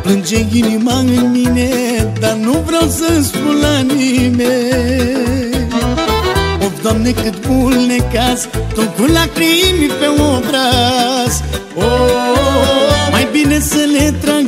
Plânge inima în mine, dar nu vreau să spun la nimeni. Of, Doamne, cât mult necaz, tot cu lacrimi pe obraz. Oh, mai bine să le trag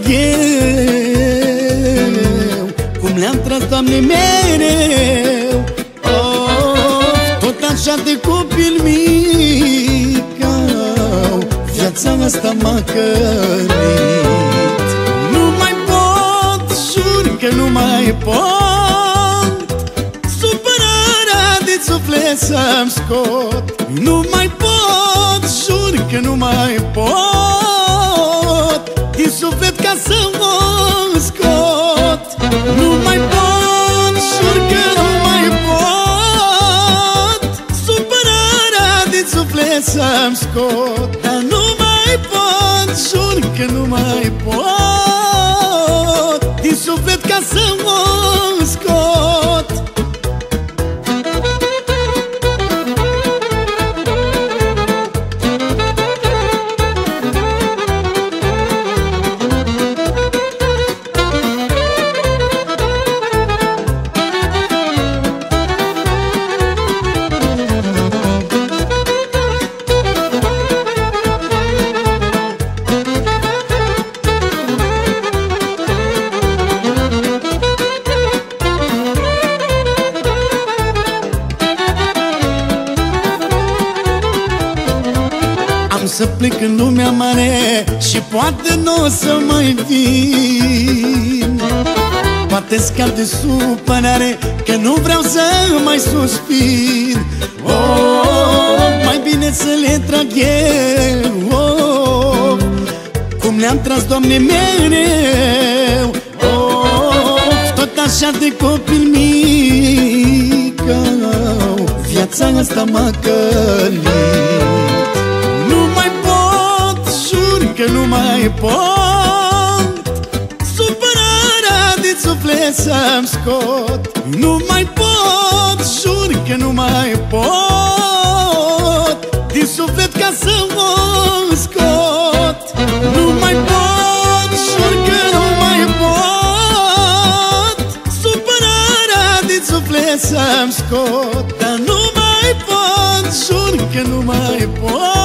eu, cum le-am tras, Doamne, mereu. Oh, tot așa de copil mic, viața asta m-a călit. Nu mai pot, jur că nu mai pot, supărarea din suflet să-mi scot. Nu mai pot, jur că nu mai pot, din suflet ca să mă scot. Nu mai pot, jur că nu mai pot, supărarea din suflet să-mi scot. Dar nu mai pot, jur că nu mai pot, din suflet ca să mă scot. Am să plec în lumea mare și poate n-o să mai vin. Poate scap de supărare că nu vreau să mai suspin. Oh, mai bine să le trag eu, oh, cum le-am tras, Doamne, mereu. Oh, tot așa de copil mic, viața asta m-a călit. Că nu mai pot, supărarea din suflet să-mi scot. Nu mai pot, jur că nu mai pot, din suflet ca să mă scot. Nu mai pot, jur că nu mai pot, supărarea din suflet să-mi scot. Dar nu mai pot, jur că nu mai pot,